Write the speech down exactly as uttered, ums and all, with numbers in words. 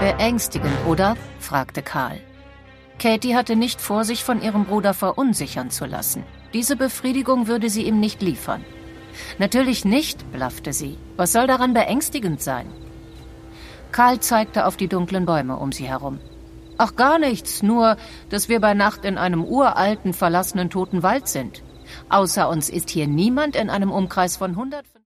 Beängstigend, oder?, fragte Karl. Katie hatte nicht vor, sich von ihrem Bruder verunsichern zu lassen. Diese Befriedigung würde sie ihm nicht liefern. »Natürlich nicht«, blaffte sie. »Was soll daran beängstigend sein?« Karl zeigte auf die dunklen Bäume um sie herum. »Ach, gar nichts, nur, dass wir bei Nacht in einem uralten, verlassenen, toten Wald sind. Außer uns ist hier niemand in einem Umkreis von hundert